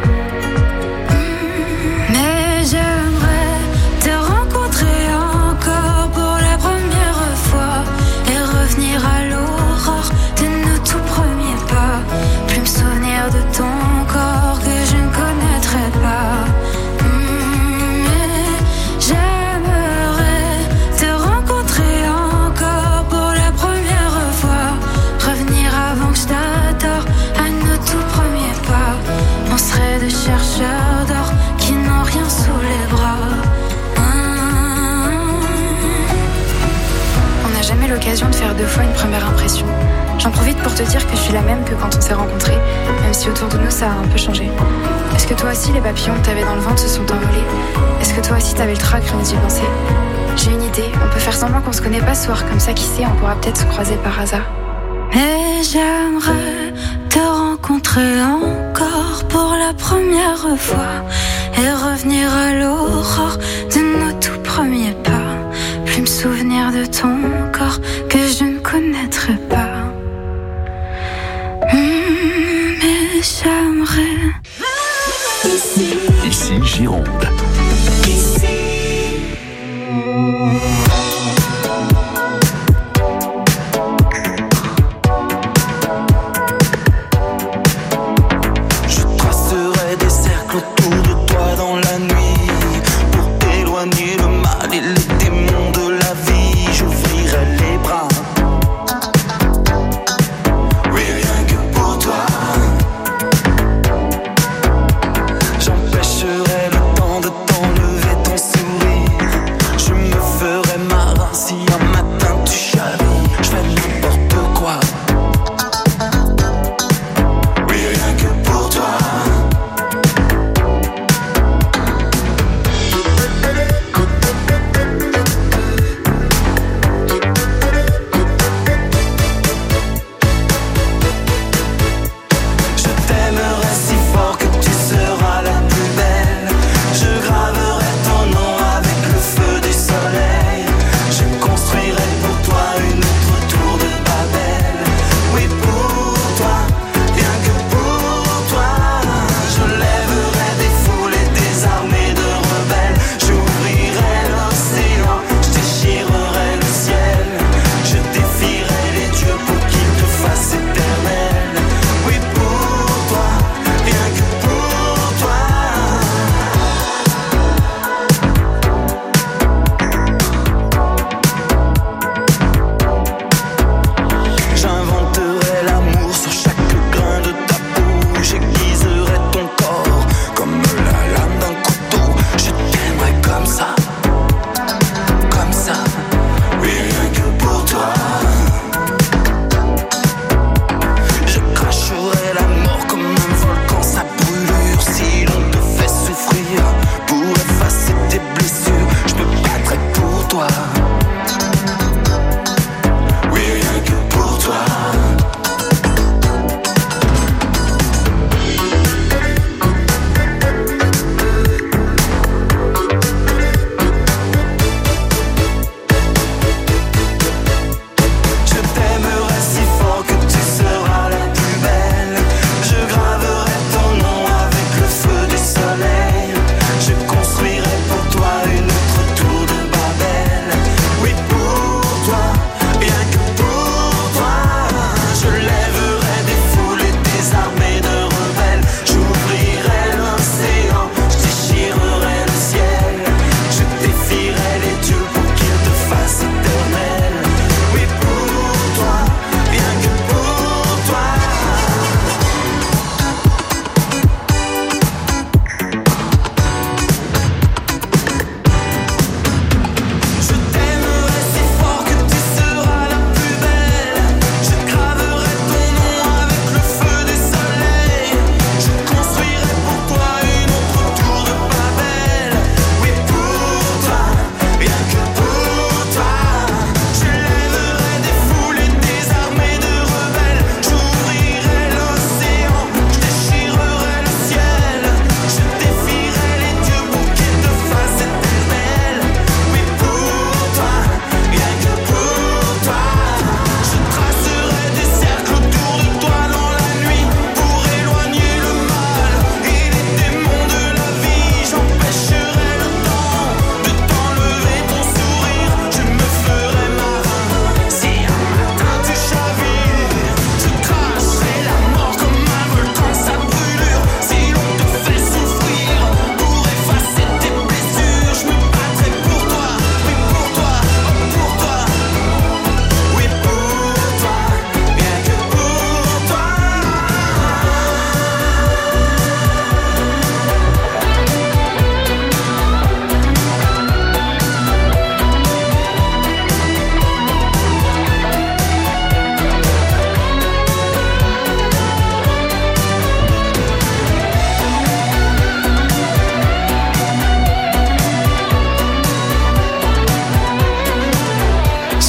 De ton corps que je ne connaîtrais pas. Mmh, j'aimerais te rencontrer encore pour la première fois. Revenir avant que je t'adore à nos tout premiers pas. On serait des chercheurs d'or qui n'ont rien sous les bras. Mmh. On n'a jamais l'occasion de faire deux fois une première impression. J'en profite pour te dire que je suis la même que quand on s'est rencontrés, même si autour de nous ça a un peu changé. Est-ce que toi aussi les papillons que t'avais dans le ventre se sont envolés? Est-ce que toi aussi t'avais le trac, rien d'y penser? J'ai une idée, on peut faire semblant qu'on se connaît pas ce soir, comme ça qui sait, on pourra peut-être se croiser par hasard. Mais j'aimerais te rencontrer encore pour la première fois et revenir à l'aurore de nos tout premiers pas. Plus me souvenir de ton corps que je ne connaîtrais pas. Mmh, mais j'aimerais Ici, Ici Gironde. Ici. Je tracerai des cercles autour de toi dans la nuit pour éloigner le mal et les démons de la vie. J'ouvrirai les bras. J'empêcherai le temps de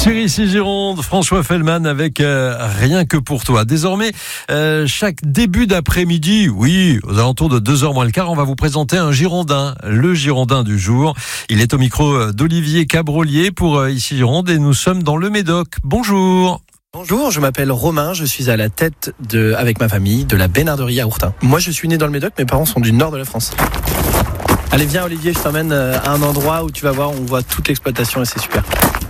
Sur Ici Gironde, François Fellman avec euh, Rien que pour toi. Désormais, euh, chaque début d'après-midi, oui, aux alentours de deux heures moins le quart, on va vous présenter un Girondin, le Girondin du jour. Il est au micro d'Olivier Cabrolier pour euh, Ici Gironde et nous sommes dans le Médoc. Bonjour. Bonjour, je m'appelle Romain, je suis à la tête, de, avec ma famille, de la Bénarderie à Ourtin. Moi, je suis né dans le Médoc, mes parents sont du nord de la France. Allez, viens Olivier, je t'emmène à un endroit où tu vas voir, on voit toute l'exploitation et c'est super.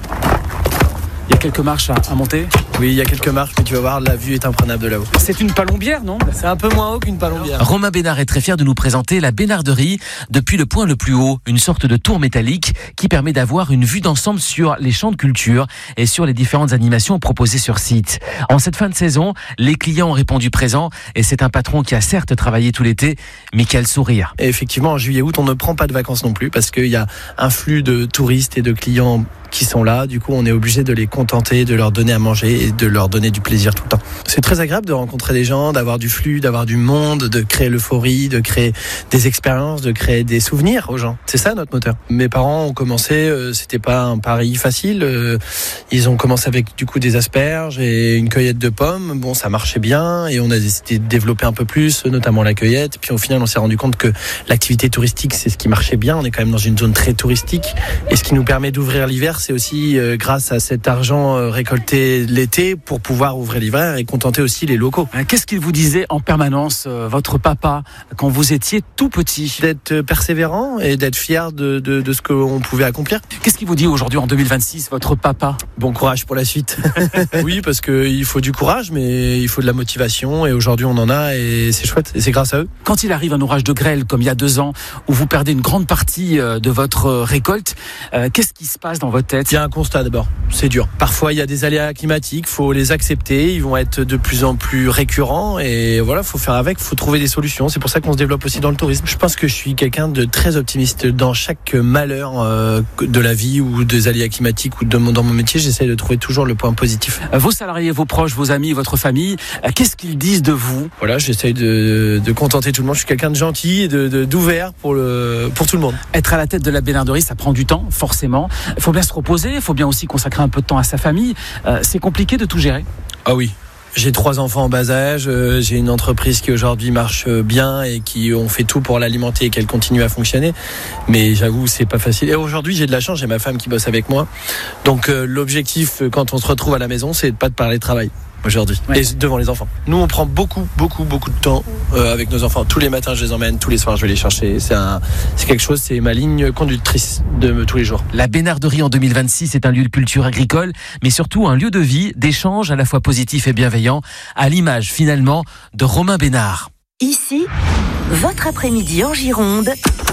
Il y a quelques marches à, à monter ? Oui, il y a quelques marches, mais tu vas voir, la vue est imprenable de là-haut. C'est une palombière, non ? C'est un peu moins haut qu'une palombière. Romain Bénard est très fier de nous présenter la Bénarderie depuis le point le plus haut, une sorte de tour métallique qui permet d'avoir une vue d'ensemble sur les champs de culture et sur les différentes animations proposées sur site. En cette fin de saison, les clients ont répondu présent et c'est un patron qui a certes travaillé tout l'été, mais qui a le sourire. Et effectivement, en juillet-août, on ne prend pas de vacances non plus parce qu'il y a un flux de touristes et de clients qui sont là, du coup on est obligé de les contenter, de leur donner à manger et de leur donner du plaisir tout le temps. C'est très agréable de rencontrer des gens, d'avoir du flux, d'avoir du monde, de créer l'euphorie, de créer des expériences, de créer des souvenirs aux gens. C'est ça notre moteur. Mes parents ont commencé, euh, c'était pas un pari facile, euh, ils ont commencé avec du coup des asperges et une cueillette de pommes. Bon, ça marchait bien et on a décidé de développer un peu plus, notamment la cueillette. Puis au final on s'est rendu compte que l'activité touristique c'est ce qui marchait bien. On est quand même dans une zone très touristique et ce qui nous permet d'ouvrir l'hiver, c'est aussi euh, grâce à cet argent euh, récolté l'été pour pouvoir ouvrir l'hiver et contenter aussi les locaux. Qu'est-ce qu'il vous disait en permanence, euh, votre papa, quand vous étiez tout petit ? D'être persévérant et d'être fier de, de, de ce qu'on pouvait accomplir. Qu'est-ce qu'il vous dit aujourd'hui en deux mille vingt-six, votre papa ? Bon courage pour la suite. Oui, parce qu'il faut du courage, mais il faut de la motivation et aujourd'hui on en a et c'est chouette et c'est grâce à eux. Quand il arrive un orage de grêle comme il y a deux ans, où vous perdez une grande partie de votre récolte, euh, qu'est-ce qui se passe dans votre tête ? Il y a un constat d'abord, c'est dur. Parfois il y a des aléas climatiques, faut les accepter, ils vont être de plus en plus récurrents et voilà, faut faire avec, faut trouver des solutions. C'est pour ça qu'on se développe aussi dans le tourisme. Je pense que je suis quelqu'un de très optimiste dans chaque malheur euh, de la vie ou des aléas climatiques ou de mon, dans mon métier, j'essaie de trouver toujours le point positif. Vos salariés, vos proches, vos amis, votre famille, qu'est-ce qu'ils disent de vous ? Voilà, j'essaie de, de contenter tout le monde. Je suis quelqu'un de gentil et de, de, d'ouvert pour, le, pour tout le monde. Être à la tête de la Bénarderie, ça prend du temps, forcément. Il faut bien se reposer, il faut bien aussi consacrer un peu de temps à sa famille. Euh, c'est compliqué de tout gérer ? Ah oui. J'ai trois enfants en bas âge, euh, j'ai une entreprise qui aujourd'hui marche bien et qui on fait tout pour l'alimenter et qu'elle continue à fonctionner. Mais j'avoue, c'est pas facile. Et aujourd'hui, j'ai de la chance, j'ai ma femme qui bosse avec moi. Donc euh, l'objectif, quand on se retrouve à la maison, c'est de pas de parler de travail aujourd'hui, ouais. Et devant les enfants. Nous, on prend beaucoup, beaucoup, beaucoup de temps euh, avec nos enfants. Tous les matins, je les emmène, tous les soirs, je vais les chercher. C'est, un, c'est quelque chose, c'est ma ligne conductrice de tous les jours. La Bénarderie en deux mille vingt-six est un lieu de culture agricole, mais surtout un lieu de vie, d'échange à la fois positif et bienveillant, à l'image finalement de Romain Bénard. Ici, votre après-midi en Gironde.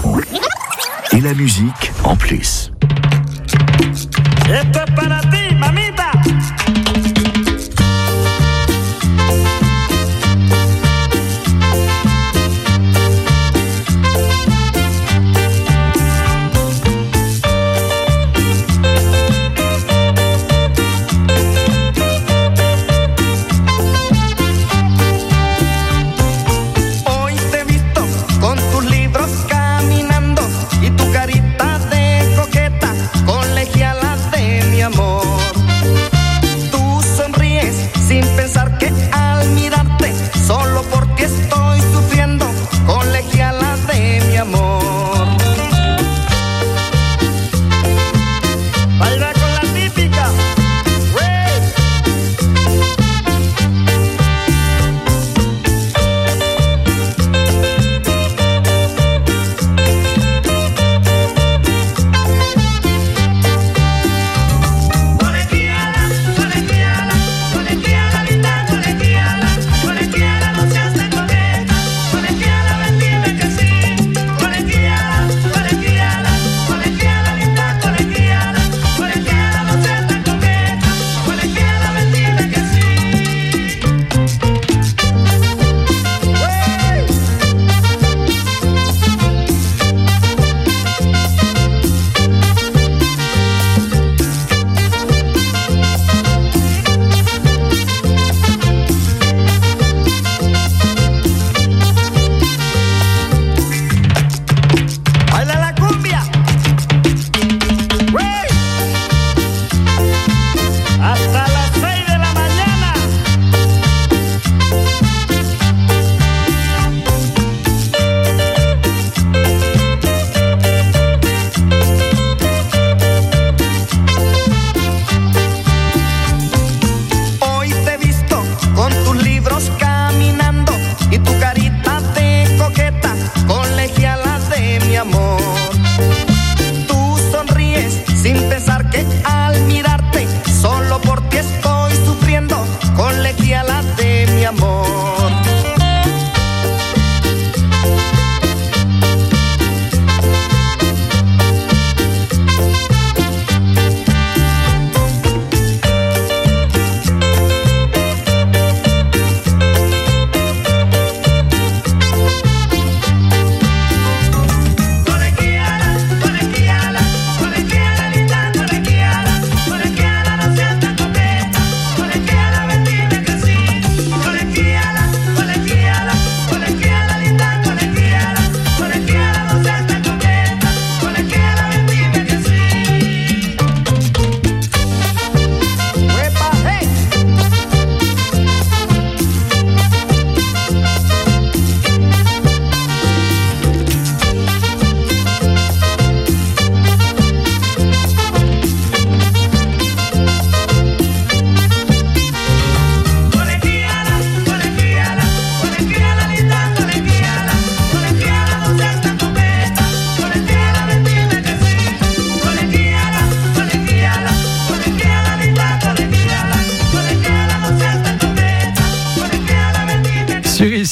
Et la musique en plus. Esto es para ti, mamita. Carita de coqueta, colegiala de mi amor.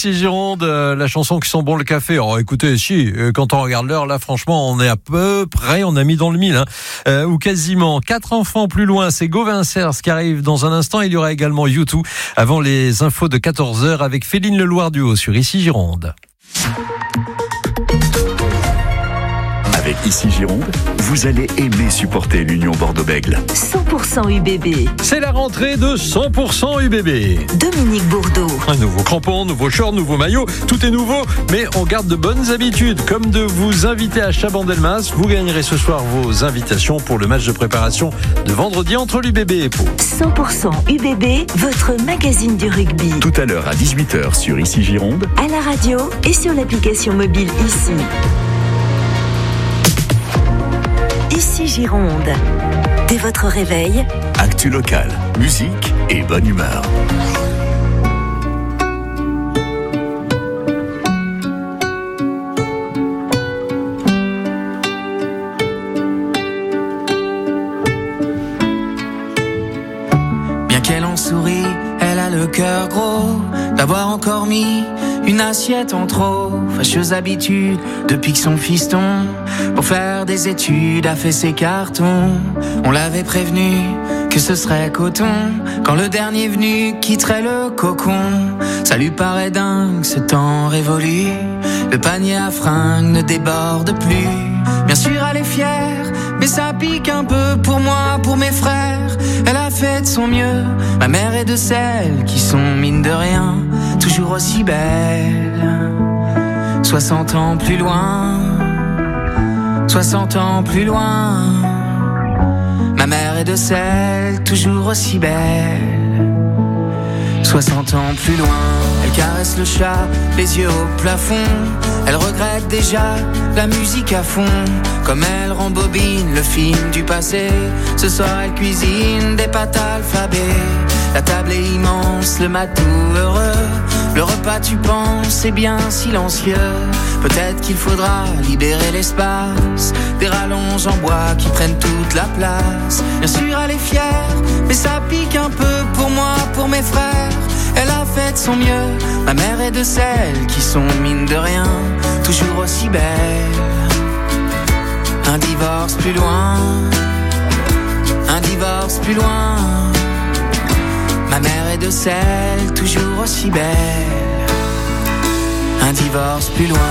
Ici Gironde, euh, la chanson qui sent bon le café. Alors écoutez, si, euh, quand on regarde l'heure, là franchement, on est à peu près, on a mis dans le mille, hein, euh, ou quasiment. Quatre enfants plus loin, c'est Gauvin Cers qui arrive dans un instant. Il y aura également U deux avant les infos de quatorze heures avec Féline Leloir-Duhaut sur Ici Gironde. Avec Ici Gironde, vous allez aimer supporter l'Union Bordeaux-Bègles. cent pour cent U B B. C'est la rentrée de cent pour cent U B B. Dominique Bourdeau. Un nouveau crampon, nouveau short, nouveau maillot, tout est nouveau, mais on garde de bonnes habitudes, comme de vous inviter à Chabandelmas. Vous gagnerez ce soir vos invitations pour le match de préparation de vendredi entre l'U B B et Pau. cent pour cent U B B, votre magazine du rugby. Tout à l'heure à dix-huit heures sur Ici Gironde, à la radio et sur l'application mobile Ici. Ici Gironde. Dès votre réveil, actu local, musique et bonne humeur. Bien qu'elle en sourit, elle a le cœur gros d'avoir encore mis une assiette en trop. Fâcheuse habitude depuis que son fiston, pour faire des études, a fait ses cartons. On l'avait prévenu que ce serait coton quand le dernier venu quitterait le cocon. Ça lui paraît dingue ce temps révolu, le panier à fringues ne déborde plus. Bien sûr elle est fière, mais ça pique un peu pour moi, pour mes frères. Elle a fait de son mieux, ma mère est de celles qui sont mine de rien toujours aussi belles. Soixante ans plus loin, soixante ans plus loin, ma mère est de celles toujours aussi belles. Soixante ans plus loin, elle caresse le chat, les yeux au plafond. Elle regrette déjà la musique à fond, comme elle rembobine le film du passé. Ce soir elle cuisine des pâtes alphabet. La table est immense, le matou heureux. Le repas tu penses est bien silencieux. Peut-être qu'il faudra libérer l'espace, des rallonges en bois qui prennent toute la place. Bien sûr elle est fière, mais ça pique un peu pour moi, pour mes frères. Elle a fait de son mieux, ma mère est de celles qui sont mine de rien toujours aussi belles. Un divorce plus loin, un divorce plus loin, ma mère est de celles toujours aussi belles. Un divorce plus loin.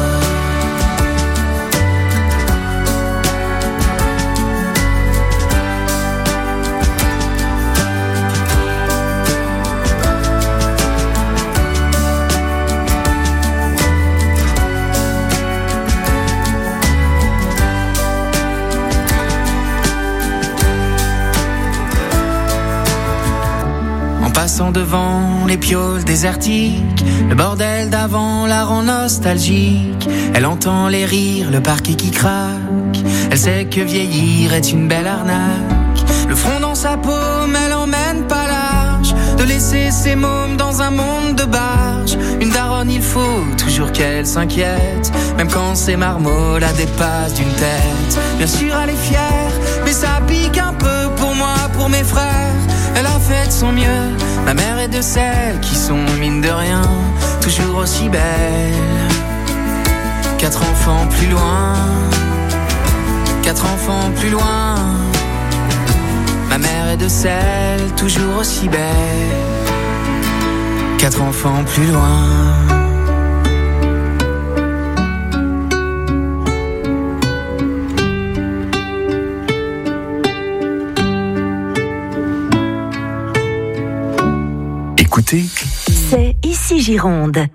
Passant devant les pioles désertiques, le bordel d'avant la rend nostalgique. Elle entend les rires, le parquet qui craque. Elle sait que vieillir est une belle arnaque. Le front dans sa paume, elle emmène pas large de laisser ses mômes dans un monde de barges. Une daronne, il faut toujours qu'elle s'inquiète, même quand ses marmots la dépassent d'une tête. Bien sûr elle est fière, mais ça pique un peu pour moi, pour mes frères. Elle a fait de son mieux, ma mère est de celles qui sont mine de rien toujours aussi belles. Quatre enfants plus loin, quatre enfants plus loin, ma mère est de celles toujours aussi belles. Quatre enfants plus loin. Écoutez, c'est Ici Gironde.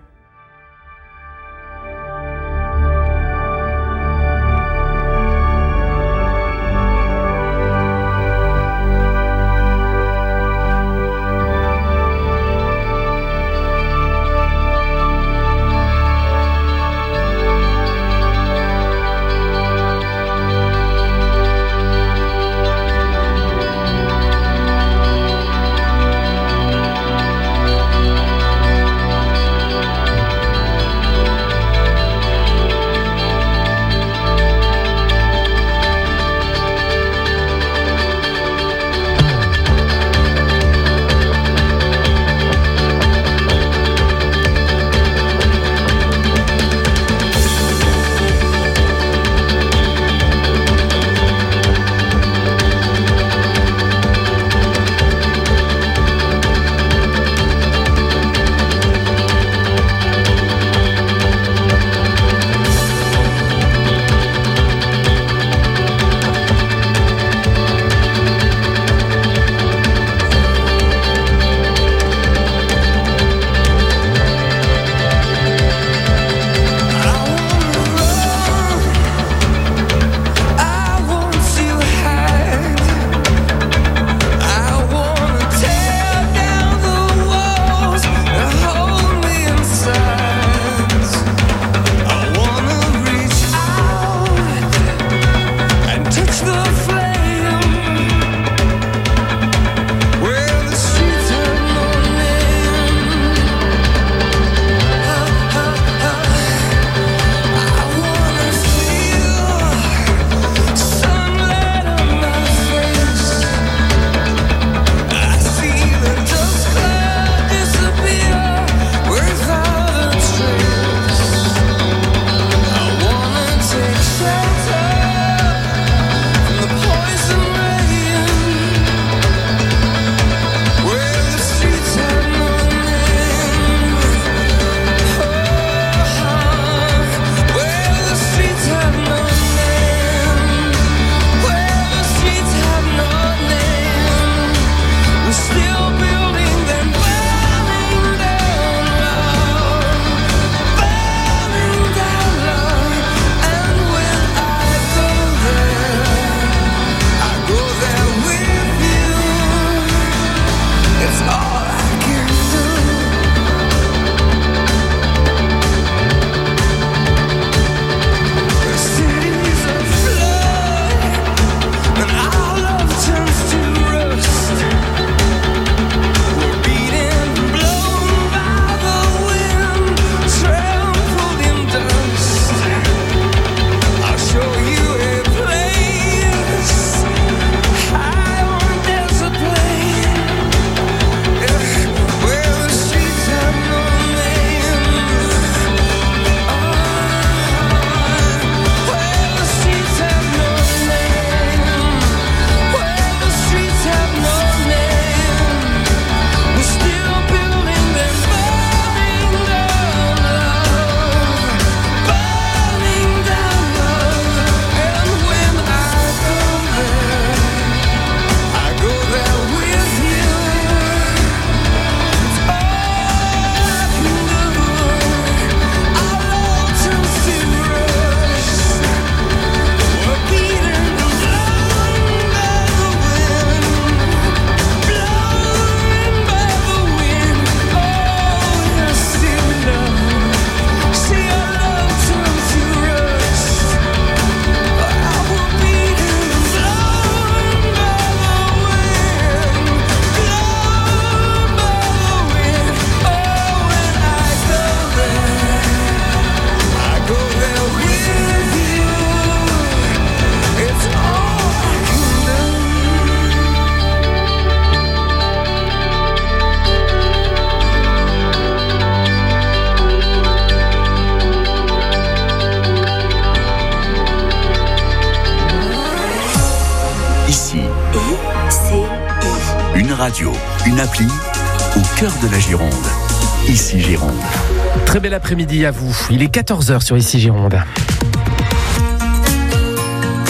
radio, une appli au cœur de la Gironde. Ici Gironde. Très bel après-midi à vous. Il est quatorze heures sur Ici Gironde.